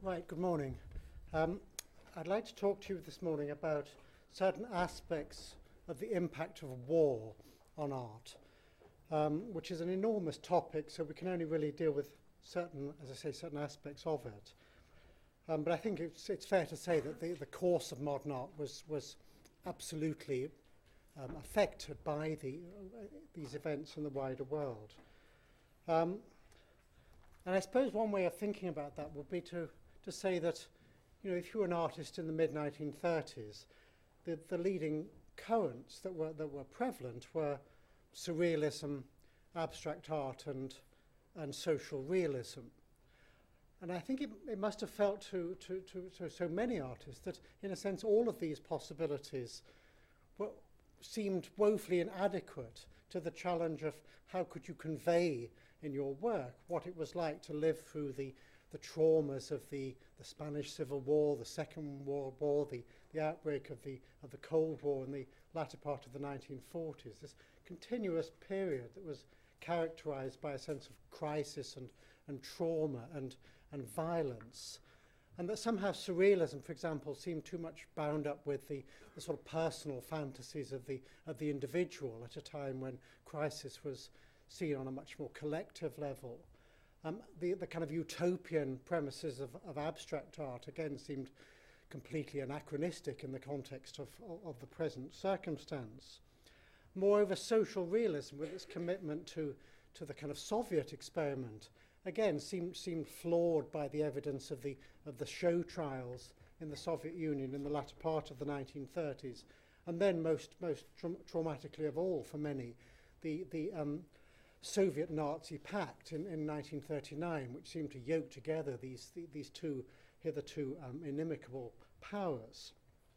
Right, good morning. I'd like to talk to you this morning about certain aspects of the impact of war on art, which is an enormous topic, so we can only really deal with certain, as I say, certain aspects of it. But I think it's fair to say that the course of modern art was absolutely affected by these events in the wider world. And I suppose one way of thinking about that would be to say that, you know, if you were an artist in the mid-1930s, the leading currents that were prevalent were surrealism, abstract art, and social realism. And I think it must have felt to so many artists that, in a sense, all of these possibilities seemed woefully inadequate to the challenge of how could you convey in your work what it was like to live through the traumas of the Spanish Civil War, the Second World War, the outbreak of the Cold War in the latter part of the 1940s, this continuous period that was characterized by a sense of crisis and trauma and violence. And that somehow surrealism, for example, seemed too much bound up with the sort of personal fantasies of the individual at a time when crisis was seen on a much more collective level. The kind of utopian premises of abstract art, again, seemed completely anachronistic in the context of the present circumstance. Moreover, social realism, with its commitment to the kind of Soviet experiment, again, seemed flawed by the evidence of the show trials in the Soviet Union in the latter part of the 1930s, and then most traumatically of all for many, the Soviet-Nazi pact in 1939, which seemed to yoke together these two hitherto inimical powers,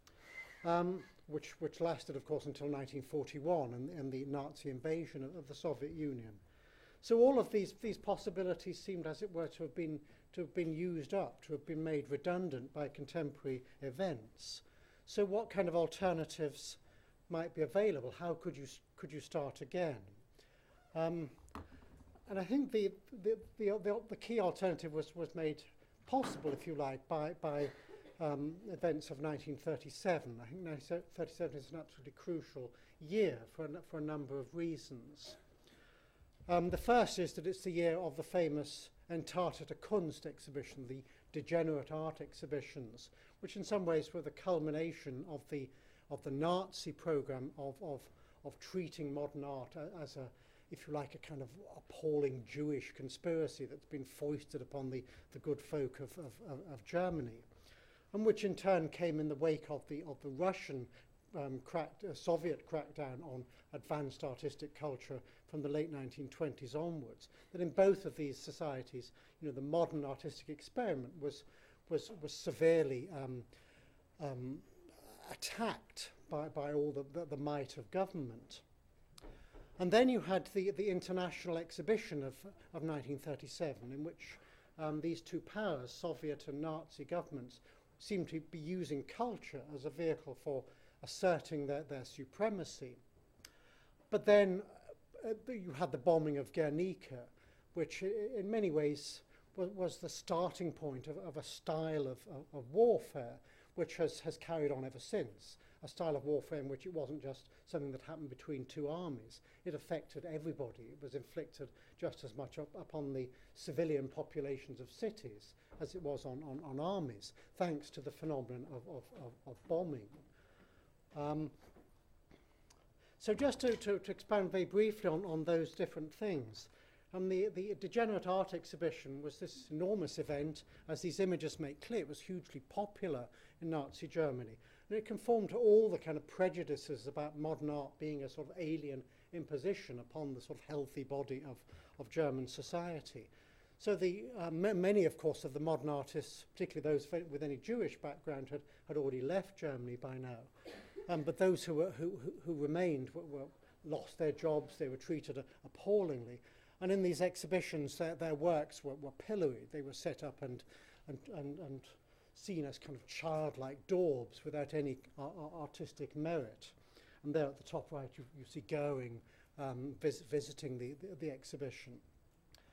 which lasted, of course, until 1941 and the Nazi invasion of the Soviet Union. So all of these possibilities seemed, as it were, to have been used up, to have been made redundant by contemporary events. So what kind of alternatives might be available? How could you start again? And I think the key alternative was made possible, if you like, by events of 1937. I think 1937 is an absolutely crucial year for a number of reasons. The first is that it's the year of the famous Entartete Kunst exhibition, the degenerate art exhibitions, which in some ways were the culmination of the Nazi program of treating modern art as a, if you like, a kind of appalling Jewish conspiracy that's been foisted upon the good folk of Germany, and which in turn came in the wake of the Russian Soviet crackdown on advanced artistic culture from the late 1920s onwards. That in both of these societies, you know, the modern artistic experiment was severely attacked by all the might of government. And then you had the international exhibition of 1937, in which these two powers, Soviet and Nazi governments, seemed to be using culture as a vehicle for asserting their supremacy. But then you had the bombing of Guernica, which in many ways was the starting point of a style of warfare, which has carried on ever since. A style of warfare in which it wasn't just something that happened between two armies. It affected everybody. It was inflicted just as much upon the civilian populations of cities as it was on armies, thanks to the phenomenon of bombing. So just to expand very briefly on those different things, the Degenerate Art Exhibition was this enormous event. As these images make clear, it was hugely popular in Nazi Germany. And it conformed to all the kind of prejudices about modern art being a sort of alien imposition upon the sort of healthy body of German society. So many, of course, of the modern artists, particularly those with any Jewish background, had already left Germany by now. But those who remained were lost their jobs. They were treated appallingly. And in these exhibitions, their works were pilloried. They were set up and seen as kind of childlike daubs without any artistic merit. And there at the top right, you see Goering visiting the exhibition.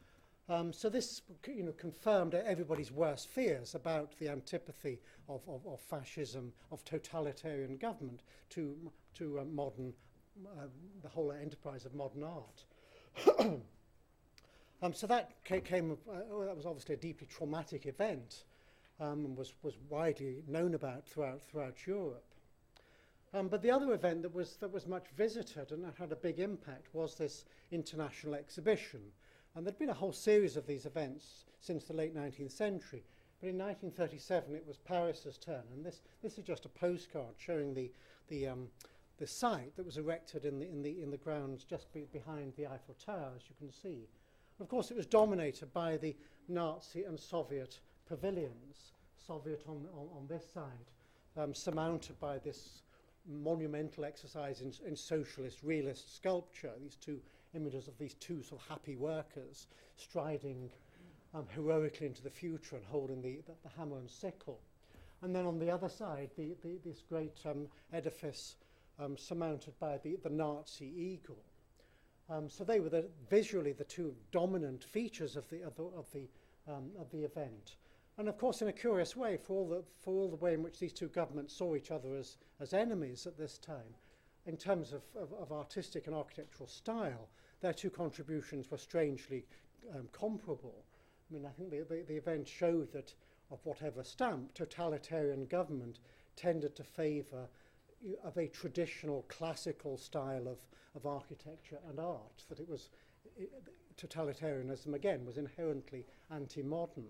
So this, confirmed everybody's worst fears about the antipathy of fascism, of totalitarian government to modern, the whole enterprise of modern art. So that that was obviously a deeply traumatic event, and was widely known about throughout Europe. But the other event that was much visited and that had a big impact was this international exhibition. And there'd been a whole series of these events since the late 19th century. But in 1937, it was Paris's turn. And this is just a postcard showing the site that was erected in the grounds just behind the Eiffel Tower, as you can see. And of course, it was dominated by the Nazi and Soviet pavilions. Soviet on this side, surmounted by this monumental exercise in socialist realist sculpture, these two images of these two sort of happy workers striding heroically into the future and holding the hammer and sickle. And then on the other side, this great edifice surmounted by the Nazi eagle. So they were visually the two dominant features of the event. And of course, in a curious way, for all the way in which these two governments saw each other as enemies at this time, in terms of artistic and architectural style, their two contributions were strangely comparable. I mean, I think the event showed that, of whatever stamp, totalitarian government tended to favour of a traditional classical style of architecture and art, that totalitarianism, again, was inherently anti-modern.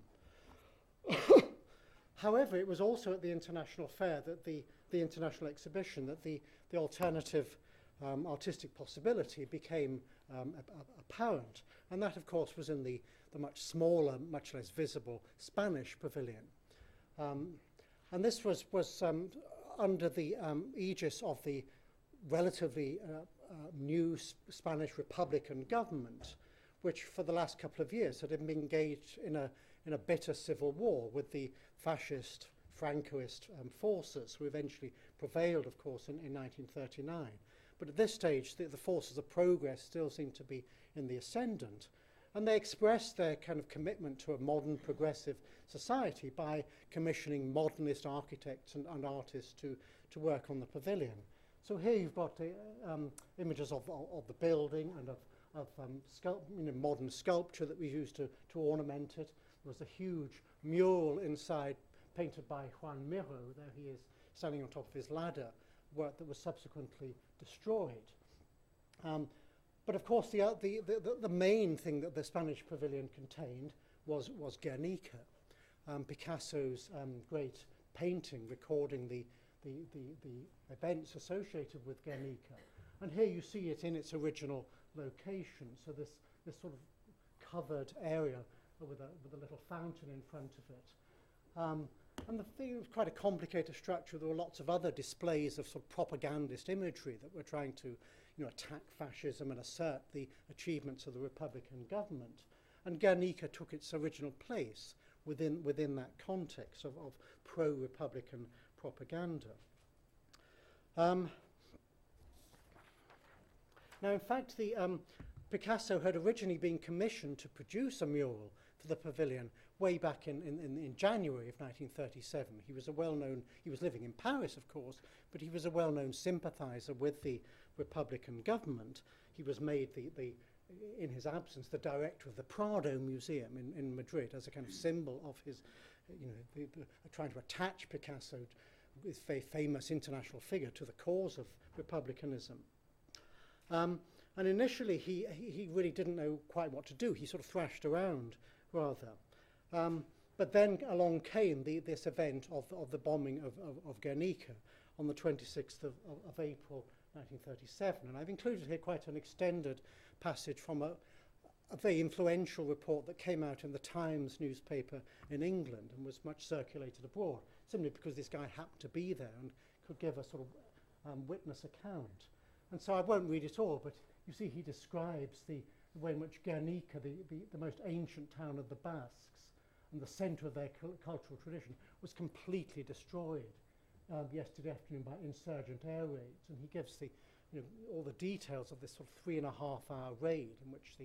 However, it was also at the International Fair, that the International Exhibition, that the alternative artistic possibility became apparent. And that, of course, was in the much smaller, much less visible Spanish pavilion. And this was under the aegis of the relatively new Spanish Republican government, which for the last couple of years had been engaged in a bitter civil war with the fascist, Francoist forces, who eventually prevailed, of course, in 1939. But at this stage, the forces of progress still seem to be in the ascendant. And they expressed their kind of commitment to a modern, progressive society by commissioning modernist architects and artists to work on the pavilion. So here you've got images of the building and of modern sculpture that we used to ornament it. There was a huge mural inside painted by Juan Miro. There he is standing on top of his ladder, work that was subsequently destroyed. But of course, the main thing that the Spanish pavilion contained was Guernica, Picasso's great painting recording the events associated with Guernica. And here you see it in its original location. So this sort of covered area with a little fountain in front of it. And the thing was quite a complicated structure. There were lots of other displays of sort of propagandist imagery that were trying to attack fascism and assert the achievements of the Republican government. And Guernica took its original place within that context of pro-Republican propaganda. Now, in fact, Picasso had originally been commissioned to produce a mural for the pavilion way back in January of 1937. He was living in Paris, of course, but he was a well-known sympathizer with the Republican government. He was made in his absence, the director of the Prado Museum in Madrid as a kind of symbol of his, trying to attach Picasso, his very famous international figure, to the cause of republicanism. And initially, he really didn't know quite what to do. He sort of thrashed around, rather. But then along came this event of the bombing of Guernica on the 26th of April 1937. And I've included here quite an extended passage from a very influential report that came out in the Times newspaper in England and was much circulated abroad, simply because this guy happened to be there and could give a sort of witness account. And so I won't read it all, but you see he describes the way in which Guernica, the most ancient town of the Basques and the centre of their cultural tradition, was completely destroyed yesterday afternoon by insurgent air raids. And he gives all the details of this sort of 3.5-hour raid in which the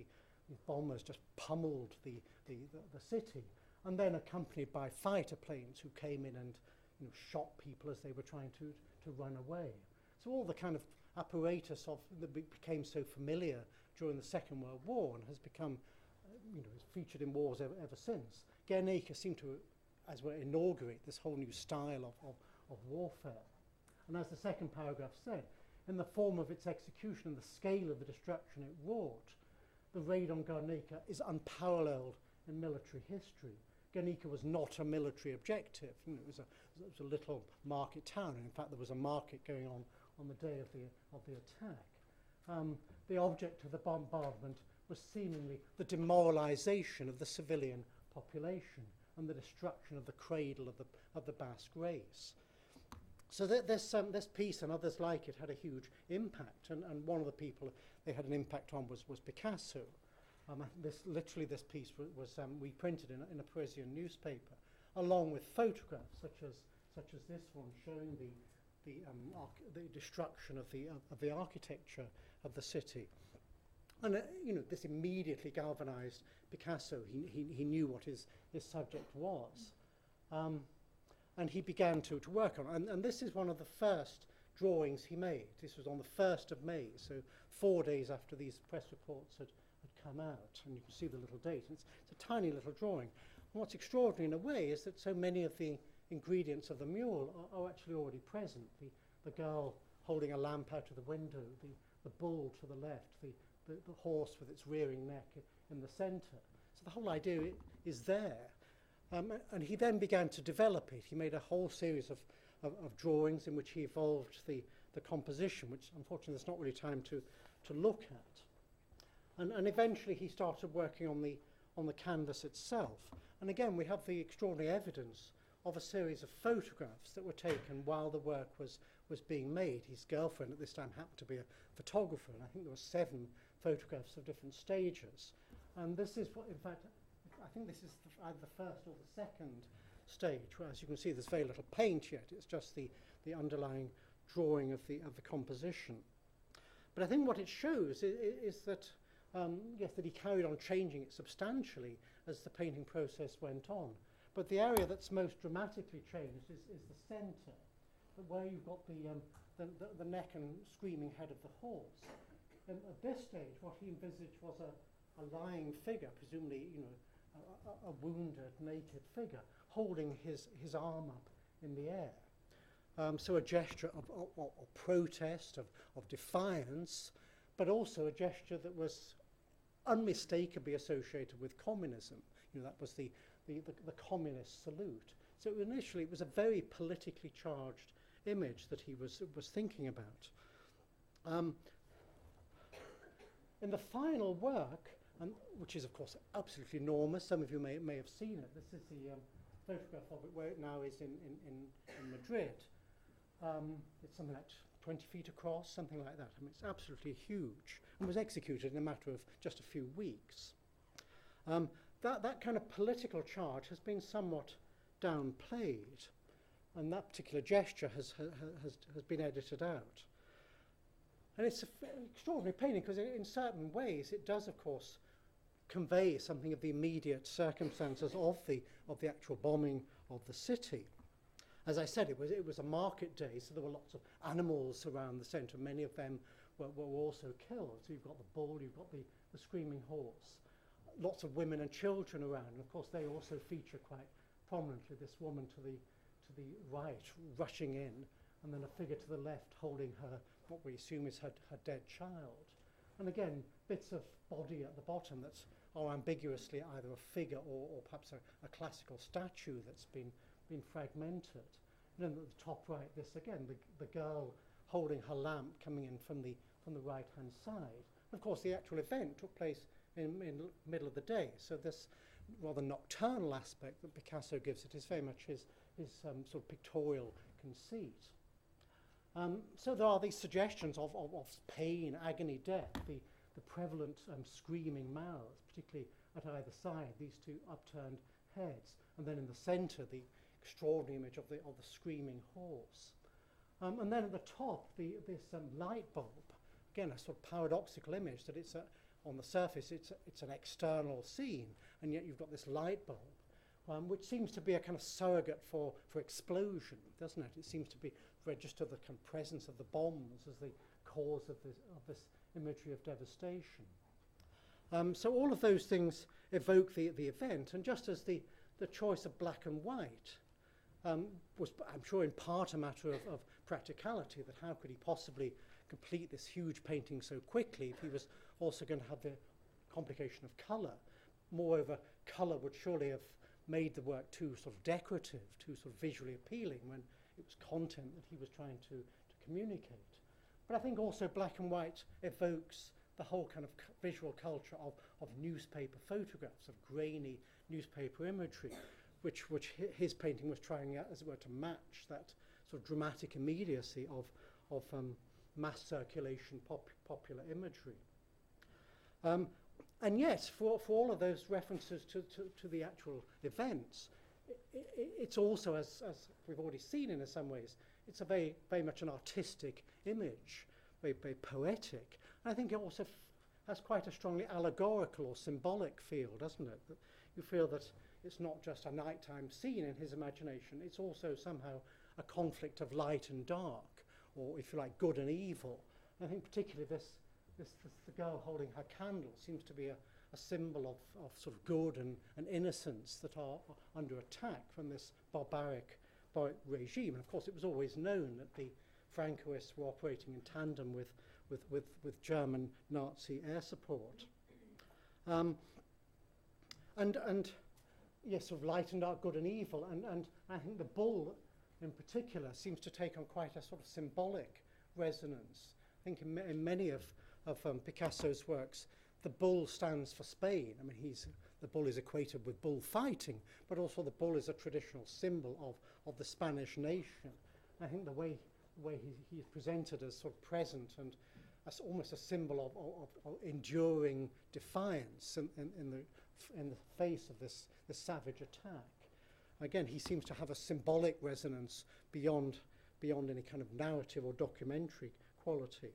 these bombers just pummeled the city, and then accompanied by fighter planes who came in and shot people as they were trying to run away. So all the kind of apparatus that became so familiar during the Second World War and has become, has featured in wars ever since. Guernica seemed to, as well, inaugurate this whole new style of warfare. And as the second paragraph said, in the form of its execution and the scale of the destruction it wrought, the raid on Guernica is unparalleled in military history. Guernica was not a military objective. It was a little market town. And in fact, there was a market going on the day of the attack. The object of the bombardment was seemingly the demoralization of the civilian population and the destruction of the cradle of the Basque race. So this piece and others like it had a huge impact, and one of the people they had an impact on was Picasso. This piece was reprinted in a Parisian newspaper, along with photographs such as this one showing the destruction of the architecture of the city. And this immediately galvanized Picasso. He knew what his subject was. And he began to work on it. And this is one of the first drawings he made. This was on the 1st of May, so 4 days after these press reports had come out. And you can see the little date. It's a tiny little drawing. And what's extraordinary in a way is that so many of the ingredients of the mural are actually already present. The girl holding a lamp out of the window, the bull to the left, the horse with its rearing neck in the centre. So the whole idea is there. And he then began to develop it. He made a whole series of drawings in which he evolved the composition, which unfortunately there's not really time to look at. And eventually he started working on the canvas itself. And again, we have the extraordinary evidence of a series of photographs that were taken while the work was being made. His girlfriend at this time happened to be a photographer, and I think there were 7 photographs of different stages. And this is what, in fact, I think this is either the first or the second stage, where, as you can see, there's very little paint yet. It's just the underlying drawing of the composition. But I think what it shows is that, yes, that he carried on changing it substantially as the painting process went on. But the area that's most dramatically changed is the centre, where you've got the neck and screaming head of the horse. And at this stage, what he envisaged was a lying figure, presumably, a wounded, naked figure, holding his arm up in the air. So a gesture of protest, of defiance, but also a gesture that was unmistakably associated with communism. That was the communist salute. So initially it was a very politically charged image that he was thinking about. In the final work, which is of course absolutely enormous, some of you may have seen it. This is the photograph of it where it now is in Madrid. It's something like 20 feet across, something like that. I mean, it's absolutely huge, and was executed in a matter of just a few weeks. That kind of political charge has been somewhat downplayed, and that particular gesture has been edited out. And it's an extraordinary painting because in certain ways it does, of course, convey something of the immediate circumstances of the actual bombing of the city. As I said, it was a market day, so there were lots of animals around the centre. Many of them were also killed. So you've got the bull, you've got the screaming horse, lots of women and children around. And of course, they also feature quite prominently. This woman to the right rushing in, and then a figure to the left holding her, what we assume is her dead child. And again, bits of body at the bottom that are ambiguously either a figure or perhaps a classical statue that's been fragmented. And then at the top right, this again, the girl holding her lamp coming in from the right-hand side. Of course, the actual event took place in the middle of the day, so this rather nocturnal aspect that Picasso gives it is very much his sort of pictorial conceit. So there are these suggestions of pain, agony, death, the prevalent screaming mouths, particularly at either side, these two upturned heads, and then in the centre, the extraordinary image of the screaming horse. And then at the top, this light bulb, again, a sort of paradoxical image that it's on the surface it's an external scene, and yet you've got this light bulb, which seems to be a kind of surrogate for explosion, doesn't it? It seems to be register the kind of presence of the bombs as the cause of this imagery of devastation. So all of those things evoke the event, and just as the choice of black and white was, I'm sure, in part a matter of practicality, that how could he possibly complete this huge painting so quickly if he was also going to have the complication of colour. Moreover, colour would surely have made the work too sort of decorative, too sort of visually appealing when it was content that he was trying to communicate. But I think also black and white evokes the whole kind of visual culture of newspaper photographs, of grainy newspaper imagery, which his painting was trying, as it were, to match that sort of dramatic immediacy of mass circulation popular imagery. And yet, for all of those references to the actual events, it's also, as we've already seen in some ways, it's a very much an artistic image, very poetic. And I think it also has quite a strongly allegorical or symbolic feel, doesn't it? That you feel that it's not just a nighttime scene in his imagination, it's also somehow a conflict of light and dark, or if you like, good and evil. And I think particularly the girl holding her candle seems to be a symbol of sort of good and innocence that are under attack from this barbaric regime. And of course it was always known that the Francoists were operating in tandem with German Nazi air support. And yes, sort of light and dark, good and evil, and I think the bull in particular seems to take on quite a sort of symbolic resonance. I think in many of Picasso's works, the bull stands for Spain. I mean, the bull is equated with bullfighting, but also the bull is a traditional symbol of the Spanish nation. I think the way he is presented as sort of present and as almost a symbol of enduring defiance in the face of this savage attack. Again, he seems to have a symbolic resonance beyond any kind of narrative or documentary quality.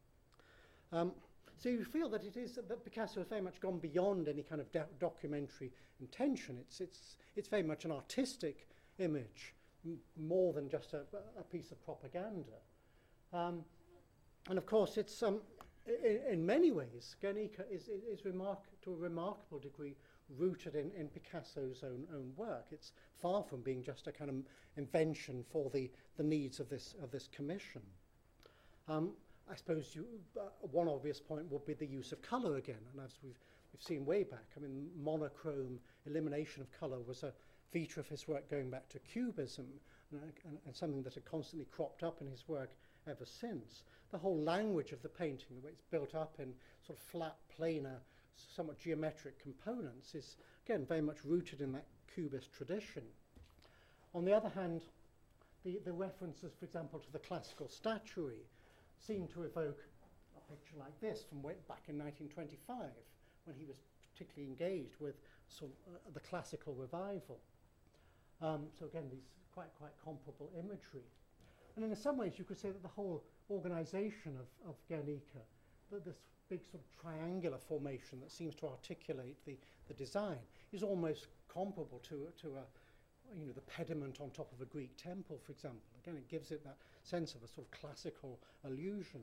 So you feel that that Picasso has very much gone beyond any kind of documentary intention. It's very much an artistic image, more than just a piece of propaganda. And of course, it's in many ways, Guernica is to a remarkable degree rooted in Picasso's own work. It's far from being just a kind of invention for the needs of this commission. I suppose one obvious point would be the use of colour again, and as we've seen way back, I mean, monochrome elimination of colour was a feature of his work going back to Cubism, and something that had constantly cropped up in his work ever since. The whole language of the painting, the way it's built up in sort of flat, planar, somewhat geometric components, is again very much rooted in that Cubist tradition. On the other hand, the references, for example, to the classical statuary seem to evoke a picture like this from way back in 1925, when he was particularly engaged with sort of, the classical revival. So again, these quite comparable imagery. And in some ways, you could say that the whole organization of Guernica, this big sort of triangular formation that seems to articulate the design, is almost comparable to the pediment on top of a Greek temple, for example. Again, it gives it that sense of a sort of classical allusion.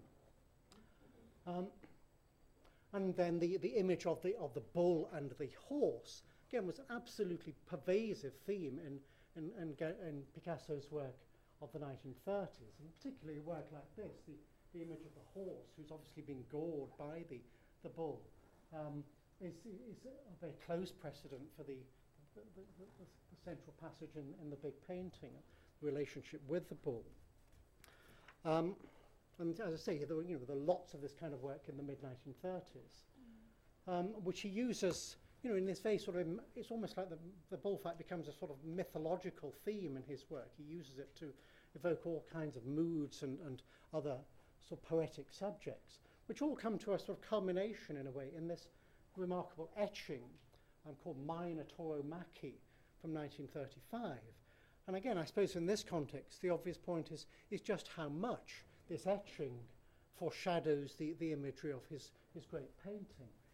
And then the image of the bull and the horse, again, was an absolutely pervasive theme in Picasso's work of the 1930s, and particularly a work like this, the image of the horse, who's obviously been gored by the bull, is a very close precedent for the central passage in the big painting, the relationship with the bull. And as I say, there were lots of this kind of work in the mid-1930s, which he uses, in this very sort of, it's almost like the bullfight becomes a sort of mythological theme in his work. He uses it to evoke all kinds of moods and other sort of poetic subjects, which all come to a sort of culmination, in a way, in this remarkable etching called Minor Tauromachy from 1935. And again, I suppose in this context, the obvious point is just how much this etching foreshadows the imagery of his great painting.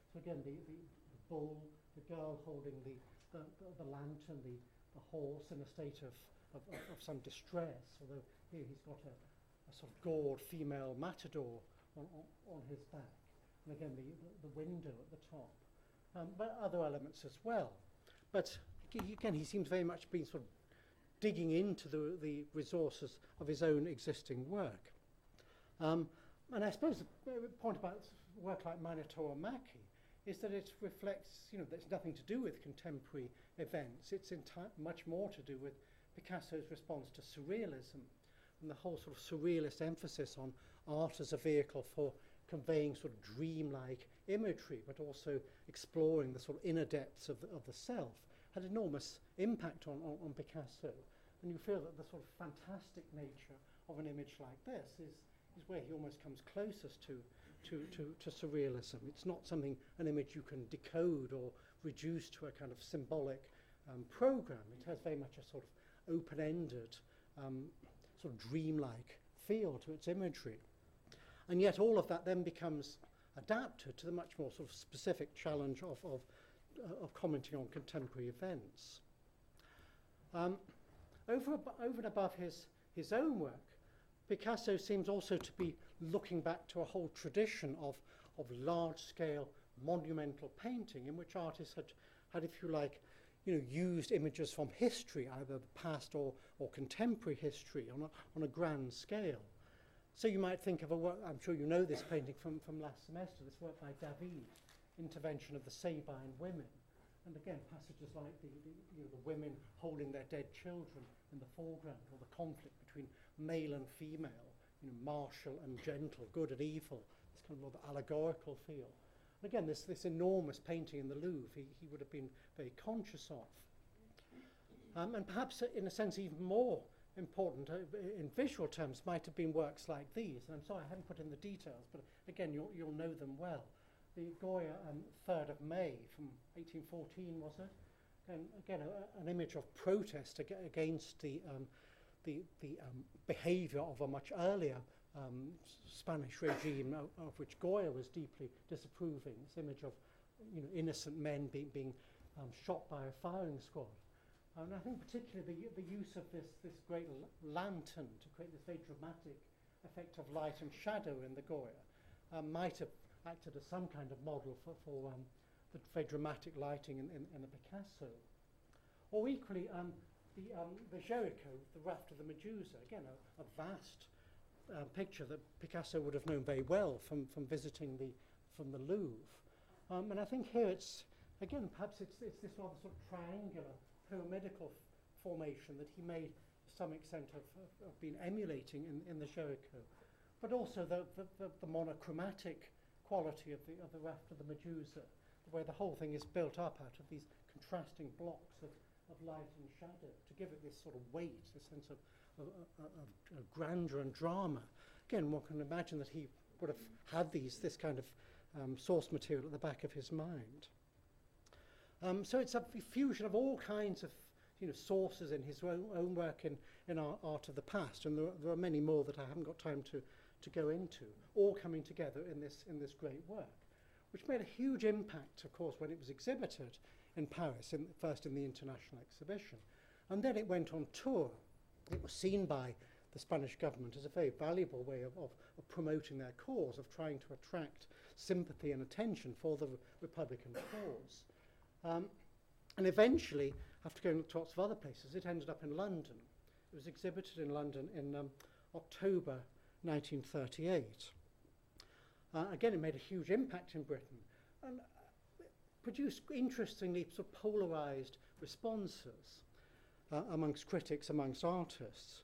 So again, the bull, the girl holding the lantern, the horse in a state of some distress, although here he's got a sort of gored female matador on his back. And again, the window at the top. But other elements as well. But again, he seems very much been sort of digging into the resources of his own existing work. And I suppose the point about work like Manitou or Mackie is that it reflects, there's nothing to do with contemporary events. It's much more to do with Picasso's response to surrealism and the whole sort of surrealist emphasis on art as a vehicle for conveying sort of dreamlike imagery, but also exploring the sort of inner depths of the self, had enormous impact on Picasso. And you feel that the sort of fantastic nature of an image like this is where he almost comes closest to surrealism. It's not an image you can decode or reduce to a kind of symbolic program. It has very much a sort of open-ended, sort of dreamlike feel to its imagery. And yet all of that then becomes adapted to the much more sort of specific challenge of commenting on contemporary events. Over and above his own work, Picasso seems also to be looking back to a whole tradition of large-scale monumental painting in which artists had, if you like, used images from history, either the past or contemporary history on a grand scale. So you might think of a work, I'm sure you know this painting from last semester, this work by David, Intervention of the Sabine Women. And again, passages like the women holding their dead children in the foreground, or the conflict between male and female, martial and gentle, good and evil, this kind of rather allegorical feel. And again, this enormous painting in the Louvre, he would have been very conscious of. And perhaps, in a sense, even more important in visual terms might have been works like these. And I'm sorry I haven't put in the details, but again, you'll know them well. The Goya 3rd of May from 1814, was it? And again, an image of protest against the behaviour of a much earlier Spanish regime of which Goya was deeply disapproving. This image of innocent men being shot by a firing squad. And I think particularly the use of this great lantern to create this very dramatic effect of light and shadow in the Goya might have acted as some kind of model for the very dramatic lighting in the Picasso. Or equally, the Jericho, the Raft of the Medusa, again, a vast picture that Picasso would have known very well from visiting from the Louvre. And I think here it's, again, perhaps it's this rather sort of triangular, pyramidical formation that he may, to some extent, have been emulating in the Jericho. But also the monochromatic quality of the Raft of the Medusa, the way the whole thing is built up out of these contrasting blocks of light and shadow to give it this sort of weight, this sense of grandeur and drama. Again, one can imagine that he would have had this kind of source material at the back of his mind. So it's a fusion of all kinds of sources in his own work in our art of the past, and there are many more that I haven't got time to go into, all coming together in this great work, which made a huge impact, of course, when it was exhibited in Paris, first in the International Exhibition. And then it went on tour. It was seen by the Spanish government as a very valuable way of promoting their cause, of trying to attract sympathy and attention for the Republican cause. And eventually, after going to lots of other places, it ended up in London. It was exhibited in London in October 1938. Again, it made a huge impact in Britain and produced interestingly sort of polarised responses amongst critics, amongst artists.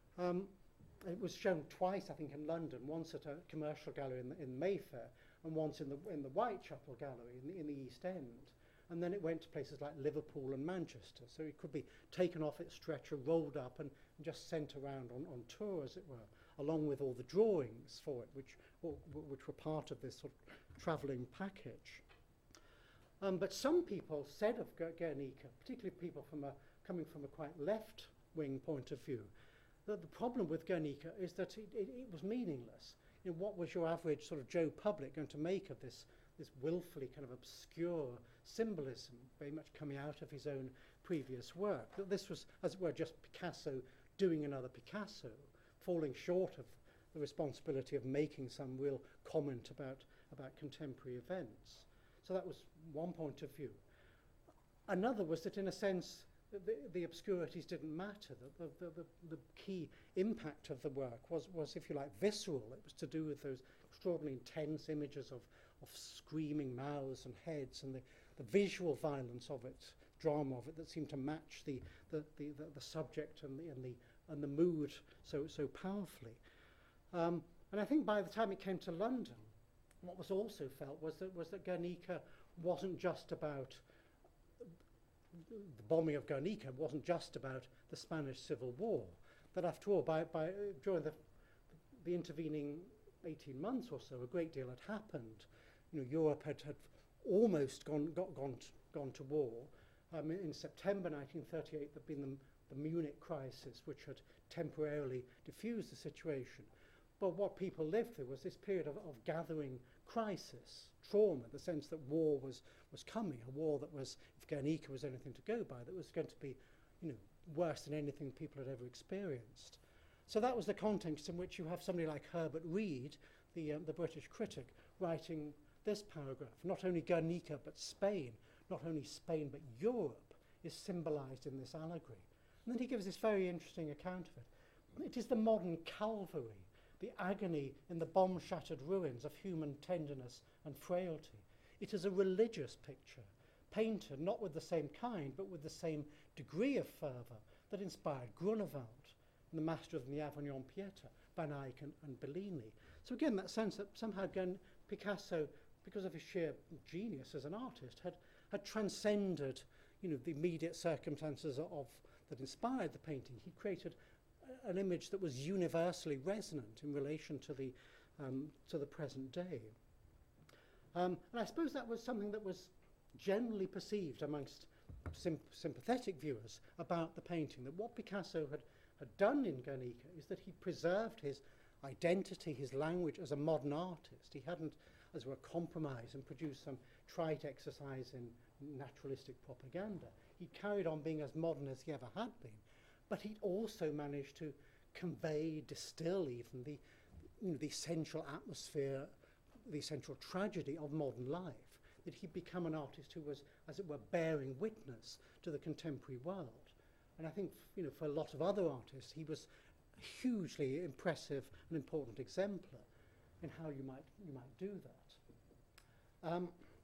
It was shown twice, I think, in London, once at a commercial gallery in Mayfair and once in the Whitechapel Gallery in the East End. And then it went to places like Liverpool and Manchester. So it could be taken off its stretcher, rolled up and just sent around on tour, as it were, along with all the drawings for it, which were part of this sort of travelling package. But some people said of Guernica, particularly people coming from a quite left-wing point of view, that the problem with Guernica is that it was meaningless. What was your average sort of Joe public going to make of this this willfully kind of obscure symbolism, very much coming out of his own previous work. That this was, as it were, just Picasso doing another Picasso, falling short of the responsibility of making some real comment about contemporary events. So that was one point of view. Another was that, in a sense, the obscurities didn't matter. The key impact of the work was, if you like, visceral. It was to do with those extraordinarily intense images of screaming mouths and heads, and the visual violence of it, drama of it, that seemed to match the subject and the mood so powerfully. And I think by the time it came to London, what was also felt was that Guernica wasn't just about the bombing of Guernica, wasn't just about the Spanish Civil War. That after all, during the intervening 18 months or so, a great deal had happened. You know, Europe had almost gone to war. In September 1938, there'd been the Munich crisis, which had temporarily diffused the situation. But what people lived through was this period of gathering crisis, trauma, the sense that war was coming, a war that was, if Guernica was anything to go by, that was going to be, you know, worse than anything people had ever experienced. So that was the context in which you have somebody like Herbert Reed, the British critic, writing this paragraph. Not only Guernica, but Spain, not only Spain, but Europe is symbolized in this allegory. And then he gives this very interesting account of it. It is the modern Calvary, the agony in the bomb-shattered ruins of human tenderness and frailty. It is a religious picture, painted not with the same kind, but with the same degree of fervour that inspired Grunewald and the Master of the Avignon Pieta, Van Eyck and Bellini. So again, that sense that somehow Picasso, because of his sheer genius as an artist, had transcended, you know, the immediate circumstances that inspired the painting. He created an image that was universally resonant in relation to the present day. And I suppose that was something that was generally perceived amongst sympathetic viewers about the painting, that what Picasso had done in Guernica is that he preserved his identity, his language as a modern artist. He hadn't, as it were, compromised and produced some trite exercise in naturalistic propaganda. He carried on being as modern as he ever had been, but he'd also managed to convey, distill even the essential atmosphere, the essential tragedy of modern life, that he'd become an artist who was, as it were, bearing witness to the contemporary world. And I think, you know, for a lot of other artists, he was a hugely impressive and important exemplar in how you might do that.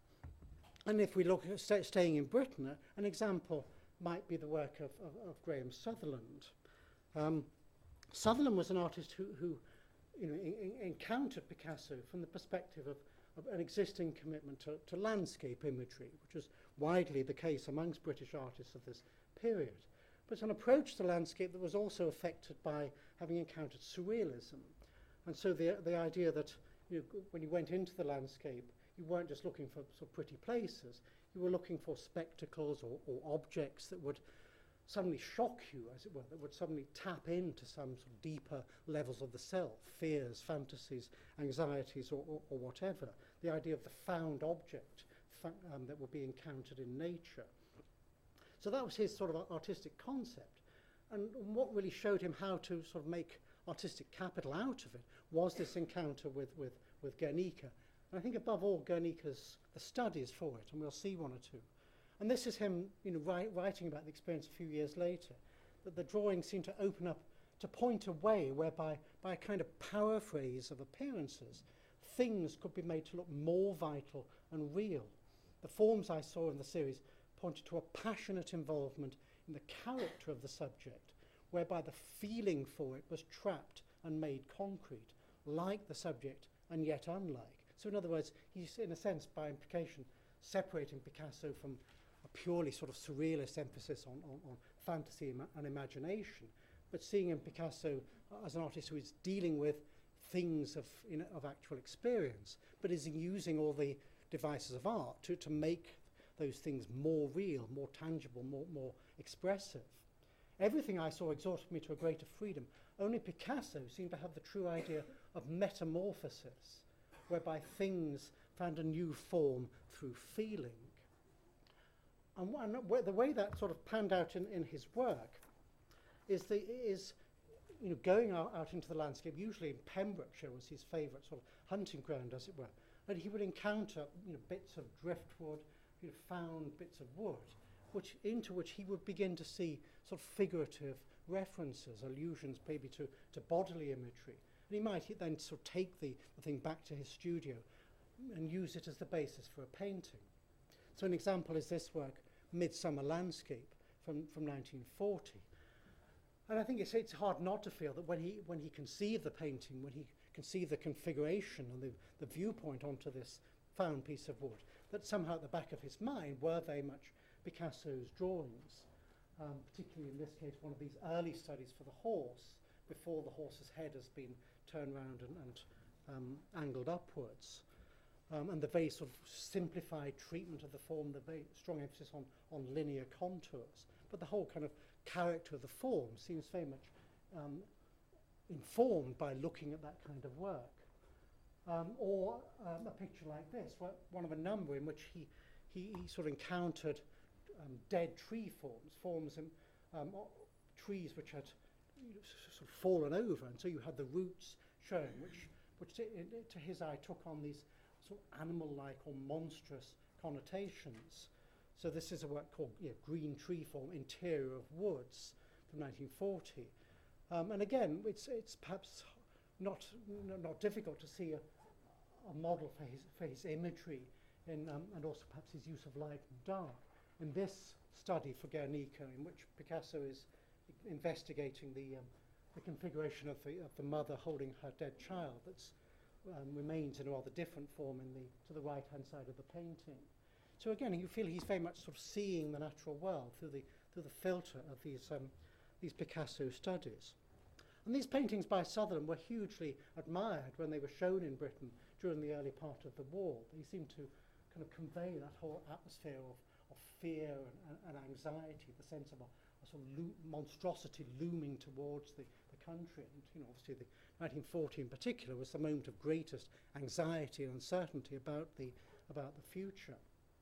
And if we look at staying in Britain, an example might be the work of Graham Sutherland. Sutherland was an artist who you know, encountered Picasso from the perspective of an existing commitment to landscape imagery, which was widely the case amongst British artists of this period. But it's an approach to landscape that was also affected by having encountered surrealism. And so the idea that, you know, when you went into the landscape, you weren't just looking for sort of pretty places, you were looking for spectacles or objects that would suddenly shock you, as it were, that would suddenly tap into some sort of deeper levels of the self, fears, fantasies, anxieties, or whatever. The idea of the found object that would be encountered in nature. So that was his sort of artistic concept. And what really showed him how to sort of make artistic capital out of it was this encounter with Guernica. And I think above all, Guernica's the studies for it, and we'll see one or two. And this is him, you know, writing about the experience a few years later, that the drawings seem to open up, to point a way whereby, by a kind of paraphrase of appearances, things could be made to look more vital and real. The forms I saw in the series pointed to a passionate involvement in the character of the subject, whereby the feeling for it was trapped and made concrete, like the subject and yet unlike. So in other words, he's, in a sense, by implication, separating Picasso from a purely sort of surrealist emphasis on fantasy and imagination, but seeing in Picasso as an artist who is dealing with things of actual experience, but is using all the devices of art to make those things more real, more tangible, more expressive. Everything I saw exhorted me to a greater freedom. Only Picasso seemed to have the true idea of metamorphosis, whereby things found a new form through feeling. And the way that sort of panned out in his work is going out into the landscape. Usually in Pembrokeshire was his favourite sort of hunting ground, as it were, and he would encounter bits of driftwood, found bits of wood, into which he would begin to see sort of figurative references, allusions maybe to bodily imagery. And he might then sort of take the thing back to his studio and use it as the basis for a painting. So an example is this work, Midsummer Landscape, from 1940. And I think it's hard not to feel that when he conceived the painting, when he conceived the configuration and the viewpoint onto this found piece of wood, that somehow at the back of his mind were very much Picasso's drawings, particularly in this case one of these early studies for the horse, before the horse's head has been turned round and angled upwards. And the very sort of simplified treatment of the form, the very strong emphasis on linear contours. But the whole kind of character of the form seems very much informed by looking at that kind of work. Or a picture like this, one of a number in which he sort of encountered dead tree forms in trees which had sort of fallen over, and so you had the roots showing, which to his eye took on these sort of animal-like or monstrous connotations. So this is a work called Green Tree Form, Interior of Woods, from 1940. And again, it's perhaps not difficult to see a model for his imagery, and also perhaps his use of light and dark. In this study for Guernica, in which Picasso is investigating the configuration of the mother holding her dead child, that's remains in a rather different form to the right-hand side of the painting. So again, you feel he's very much sort of seeing the natural world through the filter of these Picasso studies. And these paintings by Sutherland were hugely admired when they were shown in Britain during the early part of the war. They seemed to kind of convey that whole atmosphere of fear and anxiety, the sense of a sort of monstrosity looming towards the country. And obviously the 1940 in particular was the moment of greatest anxiety and uncertainty about the future.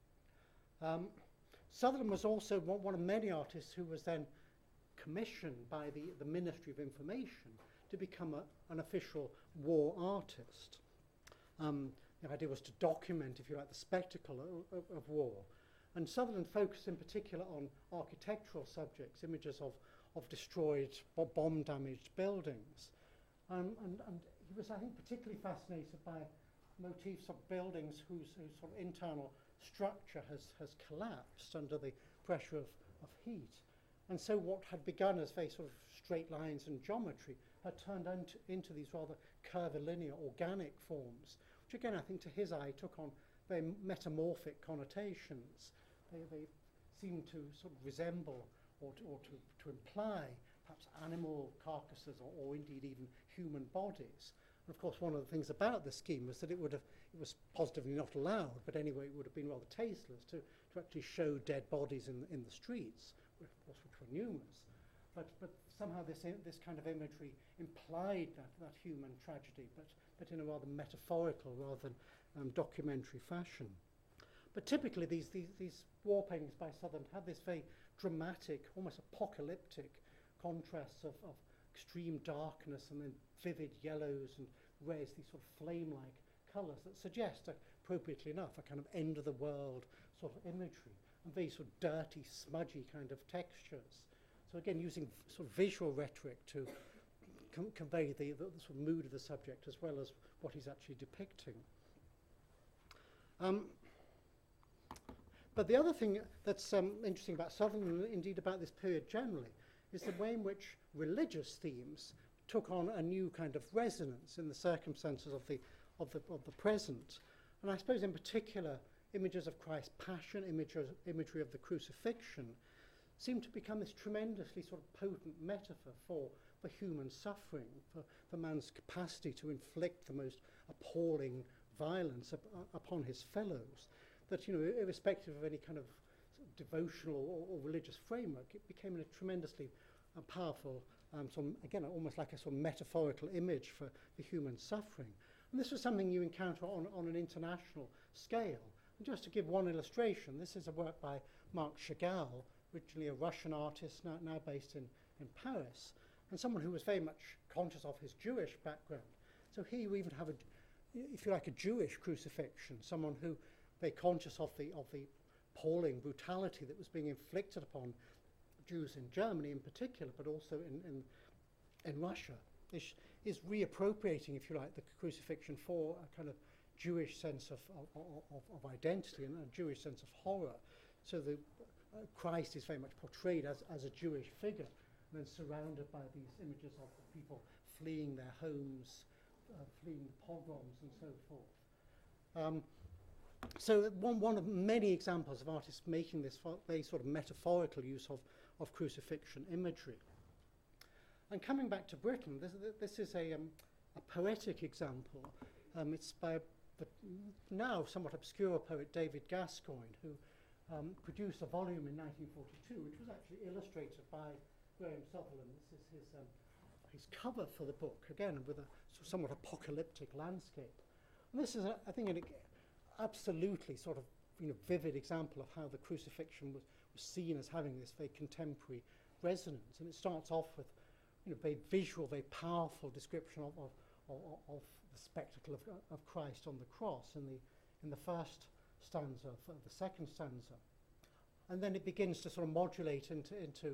Sutherland was also one of many artists who was then commissioned by the Ministry of Information to become an official war artist. The idea was to document, if you like, the spectacle of war. And Sutherland focused in particular on architectural subjects, images of destroyed, bomb-damaged buildings. And he was, I think, particularly fascinated by motifs of buildings whose sort of internal structure has collapsed under the pressure of heat. And so what had begun as very sort of straight lines and geometry had turned into these rather curvilinear, organic forms, which again, I think to his eye took on very metamorphic connotations. They seem to sort of resemble or to imply perhaps animal carcasses or indeed even human bodies. And of course, one of the things about the scheme was that it was positively not allowed, but anyway, it would have been rather tasteless to actually show dead bodies in the streets, of course, which were numerous. But somehow this kind of imagery implied that human tragedy, but in a rather metaphorical rather than documentary fashion. But typically these war paintings by Sutherland had this very dramatic, almost apocalyptic contrasts of extreme darkness and then vivid yellows and reds, these sort of flame-like colours that suggest, appropriately enough, a kind of end-of-the-world sort of imagery, and very sort of dirty, smudgy kind of textures. So again, using sort of visual rhetoric to convey the sort of mood of the subject as well as what he's actually depicting. But the other thing that's interesting about Sutherland, and indeed about this period generally, is the way in which religious themes took on a new kind of resonance in the circumstances of the present. And I suppose in particular, images of Christ's passion, imagery of the crucifixion, seem to become this tremendously sort of potent metaphor for human suffering, for man's capacity to inflict the most appalling violence upon his fellows. That, irrespective of any kind of devotional or religious framework, it became a tremendously powerful, again, almost like a sort of metaphorical image for human suffering. And this was something you encounter on an international scale. And just to give one illustration, this is a work by Marc Chagall, originally a Russian artist, now based in Paris, and someone who was very much conscious of his Jewish background. So here you even have, if you like, a Jewish crucifixion, someone who very conscious of the appalling brutality that was being inflicted upon Jews in Germany in particular, but also in Russia, is reappropriating, if you like, the crucifixion for a kind of Jewish sense of identity and a Jewish sense of horror. So the Christ is very much portrayed as a Jewish figure, and then surrounded by these images of the people fleeing their homes, fleeing the pogroms and so forth. So one of many examples of artists making this very sort of metaphorical use of crucifixion imagery. And coming back to Britain, this is a poetic example. It's by the now somewhat obscure poet David Gascoigne, who produced a volume in 1942, which was actually illustrated by Graham Sutherland. This is his cover for the book, again with a somewhat apocalyptic landscape. And this is, I think, an absolutely sort of vivid example of how the crucifixion was seen as having this very contemporary resonance. And it starts off with very visual, very powerful description of the spectacle of Christ on the cross in the first stanza of the second stanza. And then it begins to sort of modulate into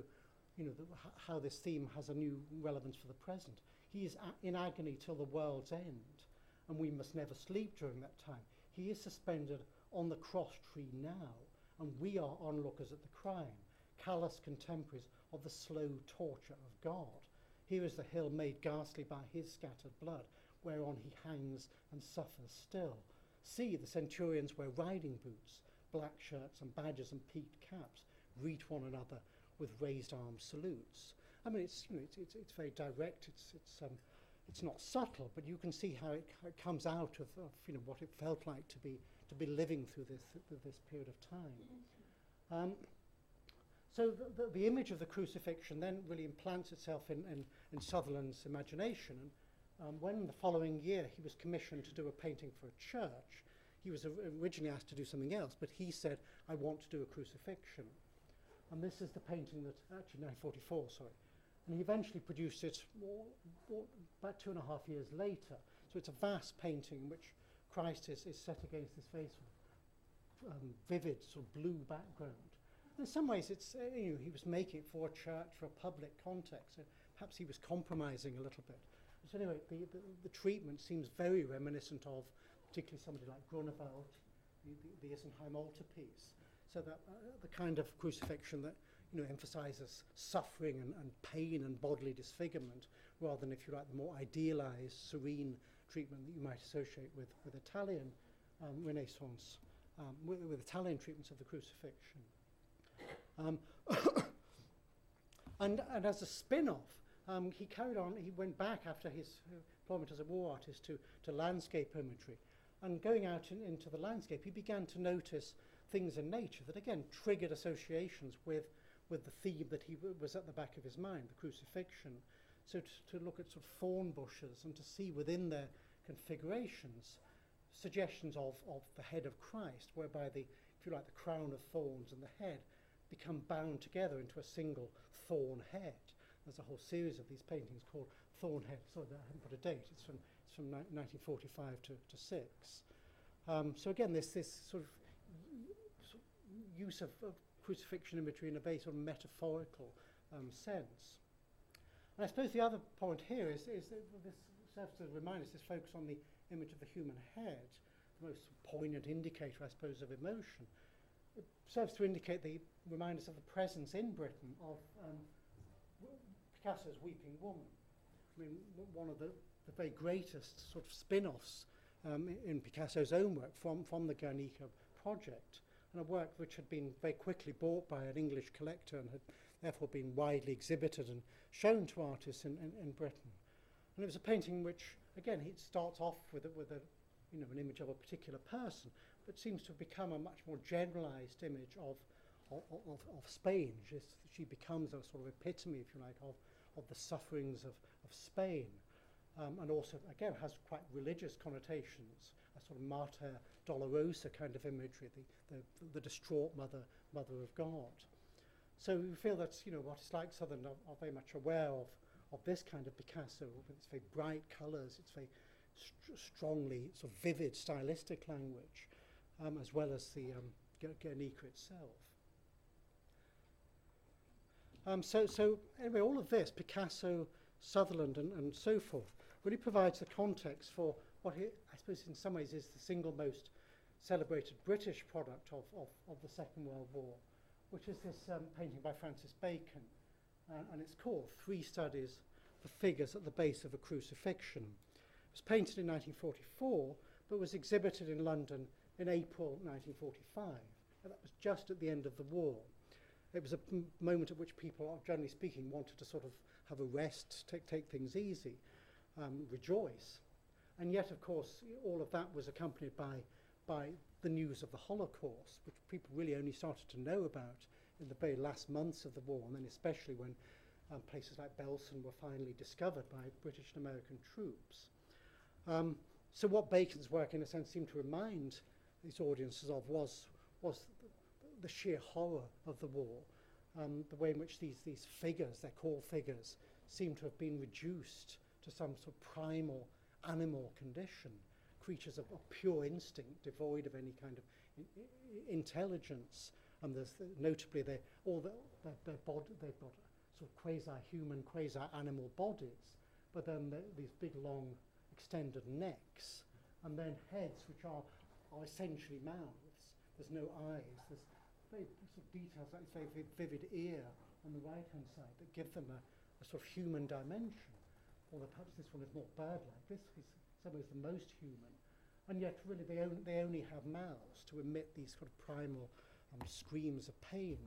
how this theme has a new relevance for the present. He is in agony till the world's end, and we must never sleep during that time. He is suspended on the cross tree now, and we are onlookers at the crime, callous contemporaries of the slow torture of God. Here is the hill made ghastly by his scattered blood, whereon he hangs and suffers still. See, the centurions wear riding boots, black shirts and badges and peaked caps, greet one another with raised arm salutes. I mean, it's very direct. It's not subtle, but you can see how it comes out of what it felt like to be living through this period of time. So the image of the crucifixion then really implants itself in Sutherland's imagination. And when the following year he was commissioned to do a painting for a church, he was originally asked to do something else, but he said, I want to do a crucifixion. And this is the painting that, actually 1944, sorry. And he eventually produced it about 2.5 years later. So it's a vast painting in which Christ is set against this very sort of vivid sort of blue background. And in some ways, it's he was making it for a church, for a public context. So perhaps he was compromising a little bit. So anyway, the treatment seems very reminiscent of particularly somebody like Grunewald, the Isenheim altarpiece. So that the kind of crucifixion that emphasizes suffering and pain and bodily disfigurement, rather than, if you like, the more idealized, serene treatment that you might associate with Italian Renaissance, with Italian treatments of the crucifixion. And as a spin-off, he carried on. He went back after his employment as a war artist to landscape imagery, and going out into the landscape, he began to notice things in nature that again triggered associations with the theme that he was at the back of his mind, the crucifixion. So to look at sort of thorn bushes and to see within their configurations suggestions of the head of Christ, whereby the, if you like, the crown of thorns and the head become bound together into a single thorn head. There's a whole series of these paintings called Thornhead. Sorry, I haven't put a date. It's from 1945 to 6. So again, this sort of use of crucifixion imagery in a very sort of metaphorical sense. And I suppose the other point here is that this serves to remind us, this focus on the image of the human head, the most poignant indicator, I suppose, of emotion. It serves to remind us of the presence in Britain of Picasso's Weeping Woman. I mean, one of the very greatest sort of spin-offs in Picasso's own work from the Guernica project, and a work which had been very quickly bought by an English collector and had therefore been widely exhibited and shown to artists in Britain. And it was a painting which, again, it starts off with an image of a particular person, but seems to have become a much more generalized image of Spain. She becomes a sort of epitome, if you like, of the sufferings of Spain. And also, again, has quite religious connotations. a sort of Mater Dolorosa kind of imagery, the distraught mother of God. So we feel that, you know, what it's like Sutherland are very much aware of this kind of Picasso. It's very bright colours, it's very strongly sort of vivid stylistic language, as well as the Guernica itself. So anyway, all of this, Picasso, Sutherland and so forth, really provides the context for what I suppose in some ways is the single most celebrated British product of the Second World War, which is this painting by Francis Bacon, and it's called Three Studies for Figures at the Base of a Crucifixion. It was painted in 1944, but was exhibited in London in April 1945, and that was just at the end of the war. It was a moment at which people, generally speaking, wanted to sort of have a rest, take things easy, rejoice. And yet, of course, all of that was accompanied by the news of the Holocaust, which people really only started to know about in the very last months of the war, and then especially when places like Belsen were finally discovered by British and American troops. So what Bacon's work, in a sense, seemed to remind these audiences of was the sheer horror of the war, the way in which these figures, they're called figures, seem to have been reduced to some sort of primal animal condition, creatures of pure instinct, devoid of any kind of intelligence. And there's notably they've got sort of quasi-human, quasi-animal bodies, but then these big, long, extended necks, and then heads which are essentially mouths. There's no eyes. There's very sort of details, like this very vivid ear on the right-hand side that give them a sort of human dimension. Although perhaps this one is more bird-like. This is some ways the most human. And yet, really, they only have mouths to emit these sort of primal screams of pain.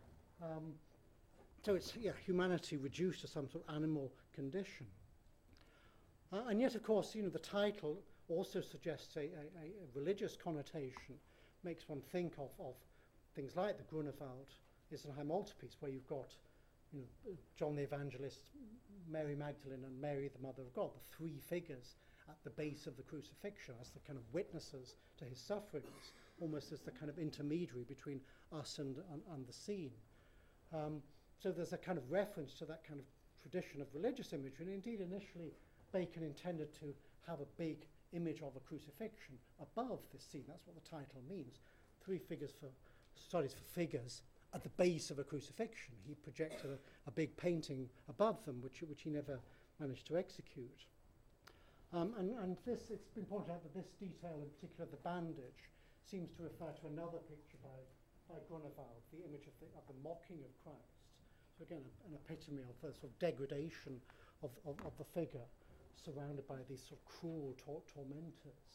So it's humanity reduced to some sort of animal condition. And yet, of course, you know, the title also suggests a religious connotation, makes one think of things like the Grunewald Isenheim altarpiece, where you've got, you know, John the Evangelist, Mary Magdalene, and Mary the Mother of God, the three figures at the base of the crucifixion as the kind of witnesses to his sufferings, almost as the kind of intermediary between us and the scene. So there's a kind of reference to that kind of tradition of religious imagery, and indeed initially Bacon intended to have a big image of a crucifixion above this scene. That's what the title means. Three figures for studies for figures at the base of a crucifixion. He projected a big painting above them, which he never managed to execute. And this, it's been pointed out that this detail, in particular the bandage, seems to refer to another picture by Grunewald, the image of the mocking of Christ. So again, an epitome of the sort of degradation of the figure, surrounded by these sort of cruel tormentors.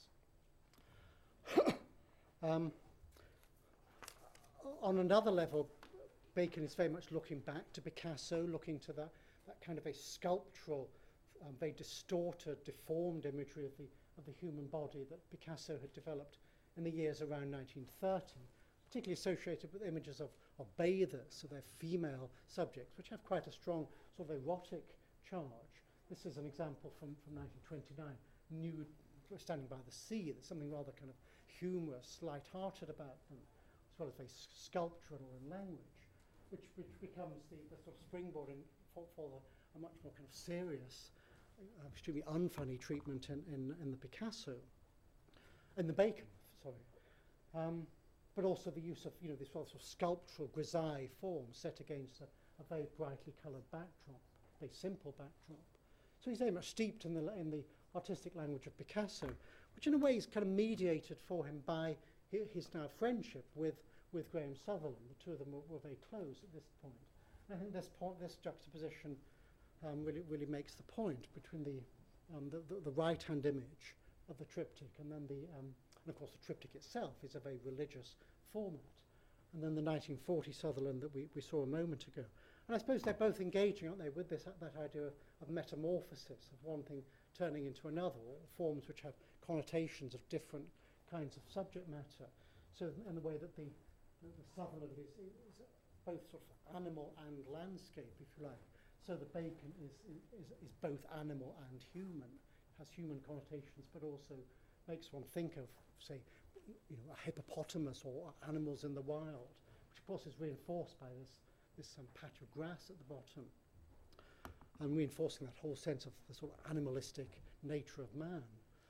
On another level, Bacon is very much looking back to Picasso, looking to that kind of a sculptural, very distorted, deformed imagery of the human body that Picasso had developed in the years around 1930, particularly associated with images of bathers, so they're female subjects, which have quite a strong sort of erotic charge. This is an example from 1929, nude, standing by the sea. There's something rather kind of humorous, light-hearted about them, as well as very sculptural in language, which becomes the sort of springboard for a much more kind of serious, extremely unfunny treatment in the Picasso, in the Bacon, sorry. But also the use of, you know, this sort of sculptural grisaille form set against a very brightly coloured backdrop, very simple backdrop. So he's very much steeped in the artistic language of Picasso, which in a way is kind of mediated for him by his now friendship with Graham Sutherland. The two of them were very close at this point. And I think this juxtaposition really makes the point between the right-hand image of the triptych and then and of course the triptych itself is a very religious format, and then the 1940 Sutherland that we saw a moment ago. And I suppose they're both engaging, aren't they, with that idea of metamorphosis, of one thing turning into another, or forms which have connotations of different kinds of subject matter. So in the way that the Sutherland is both sort of animal and landscape, if you like. So the Bacon is both animal and human, has human connotations, but also makes one think of, say, a hippopotamus or animals in the wild, which of course is reinforced by this patch of grass at the bottom, and reinforcing that whole sense of the sort of animalistic nature of man.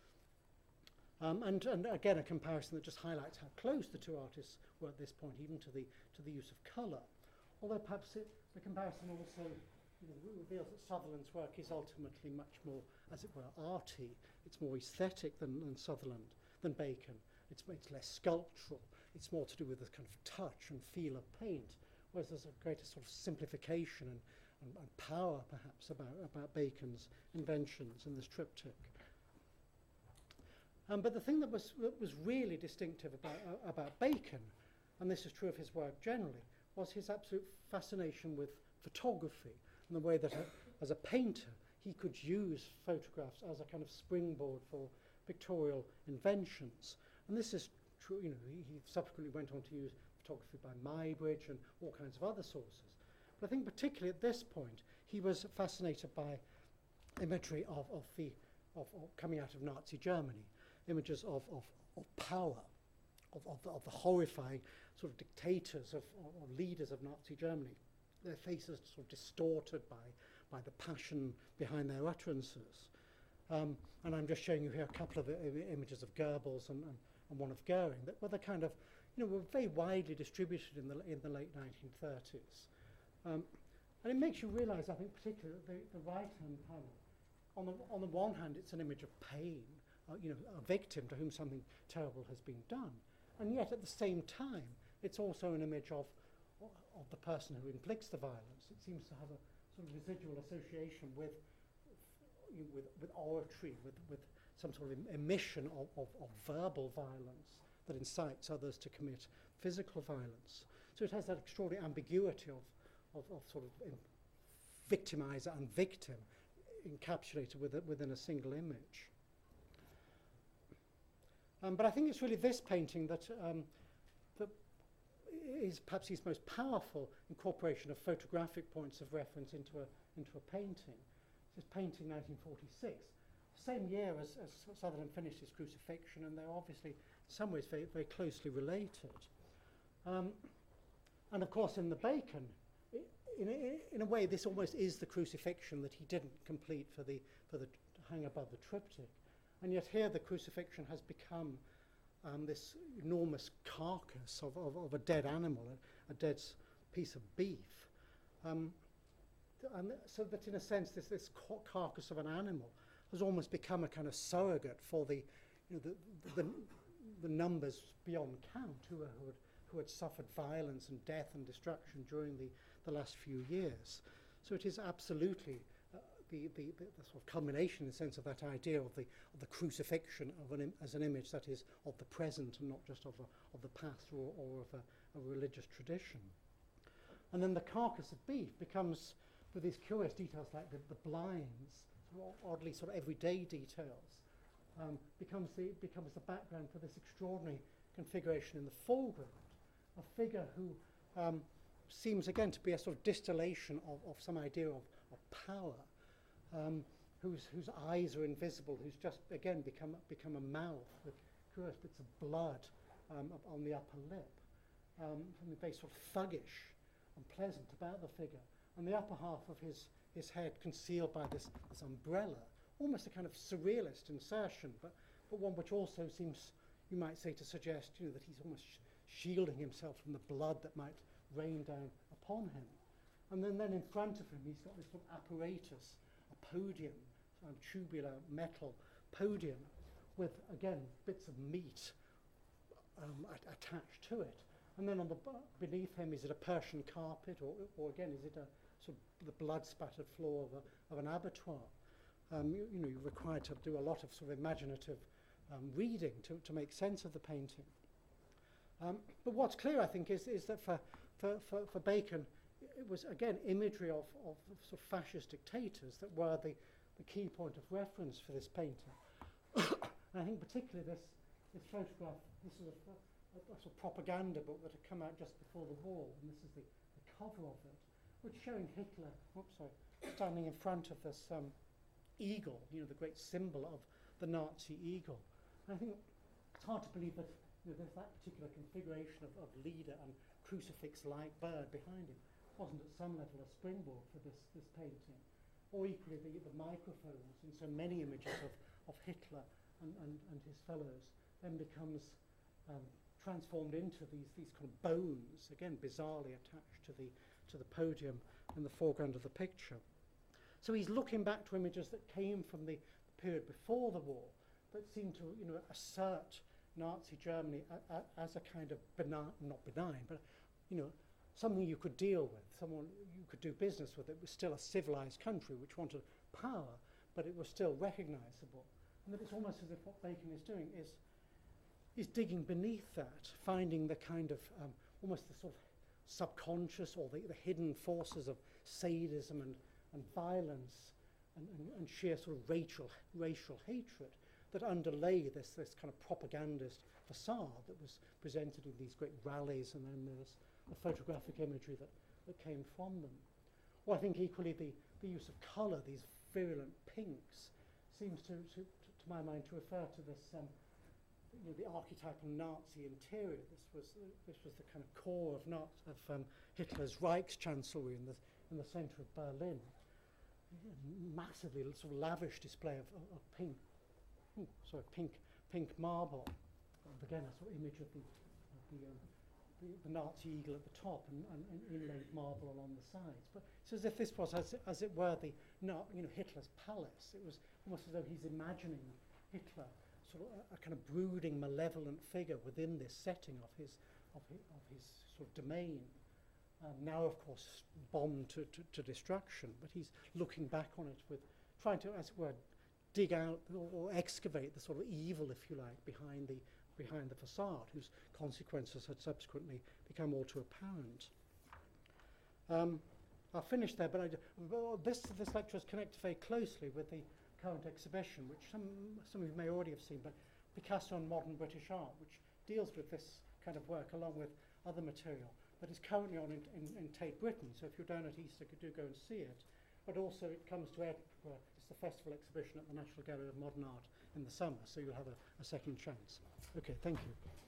And again, a comparison that just highlights how close the two artists were at this point, even to the use of colour. Although perhaps the comparison also reveals that Sutherland's work is ultimately much more, as it were, arty. It's more aesthetic than Sutherland, than Bacon. It's less sculptural. It's more to do with the kind of touch and feel of paint, whereas there's a greater sort of simplification and power, perhaps, about Bacon's inventions in this triptych. But the thing that was really distinctive about Bacon, and this is true of his work generally, was his absolute fascination with photography and the way that as a painter he could use photographs as a kind of springboard for pictorial inventions. And this is true, he subsequently went on to use photography by Muybridge and all kinds of other sources. But I think particularly at this point he was fascinated by imagery of coming out of Nazi Germany, images of power, of the horrifying sort of dictators or leaders of Nazi Germany, their faces sort of distorted by the passion behind their utterances. And I'm just showing you here a couple of images of Goebbels and one of Goering that were the kind of, were very widely distributed in the late 1930s. And it makes you realise, I think, particularly the right-hand panel, on the one hand, it's an image of pain, a victim to whom something terrible has been done. And yet, at the same time, it's also an image of the person who inflicts the violence. It seems to have a sort of residual association with oratory, with some sort of emission of verbal violence that incites others to commit physical violence. So it has that extraordinary ambiguity of sort of victimizer and victim encapsulated within a single image. But I think it's really this painting that is perhaps his most powerful incorporation of photographic points of reference into a painting. This is painting 1946, same year as Sutherland finished his Crucifixion, and they're obviously in some ways very, very closely related. And of course in the Bacon, in a way this almost is the Crucifixion that he didn't complete for the hang above the triptych. And yet here the Crucifixion has become this enormous carcass of a dead animal, a dead piece of beef. And so that in a sense this carcass of an animal has almost become a kind of surrogate for the numbers beyond count who had suffered violence and death and destruction during the last few years. So it is absolutely the sort of culmination, in the sense of that idea of the crucifixion as an image that is of the present and not just of the past or of a religious tradition. And then the carcass of beef becomes, with these curious details like the blinds, oddly sort of everyday details, becomes the background for this extraordinary configuration in the foreground, a figure who seems again to be a sort of distillation of some idea of power, whose eyes are invisible, who's just again become a mouth with curious bits of blood on the upper lip, something very sort of thuggish and pleasant about the figure, and the upper half of his head concealed by this umbrella, almost a kind of surrealist insertion, but one which also seems, you might say, to suggest that he's almost shielding himself from the blood that might rain down upon him. And then in front of him he's got this sort of apparatus, a podium, a tubular metal podium with, again, bits of meat attached to it. And then beneath him, is it a Persian carpet, or again, is it a sort of the blood-spattered floor of an abattoir? You're required to do a lot of sort of imaginative reading to make sense of the painting. But what's clear, I think, is that for Bacon, it was, again, imagery of sort of fascist dictators that were the key point of reference for this painting. And I think particularly this photograph, this is a sort of propaganda book that had come out just before the war, and this is the cover of it, which is showing Hitler, standing in front of this eagle, the great symbol of the Nazi eagle. And I think it's hard to believe that there's that particular configuration of leader and crucifix-like bird behind him wasn't at some level a springboard for this painting. Or equally the microphones in so many images of Hitler and his fellows then becomes transformed into these kind of bones, again bizarrely attached to the podium in the foreground of the picture. So he's looking back to images that came from the period before the war that seem to assert Nazi Germany as a kind of not benign, but something you could deal with, someone you could do business with. It was still a civilized country which wanted power, but it was still recognizable. And that it's almost as if what Bacon is doing is digging beneath that, finding the kind of almost the sort of subconscious or the hidden forces of sadism and violence and sheer sort of racial hatred that underlay this kind of propagandist facade that was presented in these great rallies, and then there was the photographic imagery that came from them. Or I think equally the use of colour, these virulent pinks, seems to my mind to refer to this the archetypal Nazi interior. This was the kind of core of Hitler's Reichschancellery in the centre of Berlin. Massively sort of lavish display of pink marble. And again, a sort of image of the Nazi eagle at the top and inlaid marble along the sides. But it's as if this was, as it were, Hitler's palace. It was almost as though he's imagining Hitler, sort of a kind of brooding, malevolent figure within this setting of his sort of domain. Now, of course, bombed to destruction, but he's looking back on it with trying to, as it were, dig out or excavate the sort of evil, if you like, behind the facade, whose consequences had subsequently become all too apparent. I'll finish there, but this lecture is connected very closely with the current exhibition, which some of you may already have seen, but Picasso and Modern British Art, which deals with this kind of work along with other material, that is currently on in Tate Britain. So if you're down at Easter, do go and see it. But also it comes to Edinburgh. It's the festival exhibition at the National Gallery of Modern Art in the summer, so you'll have a second chance. Okay, thank you.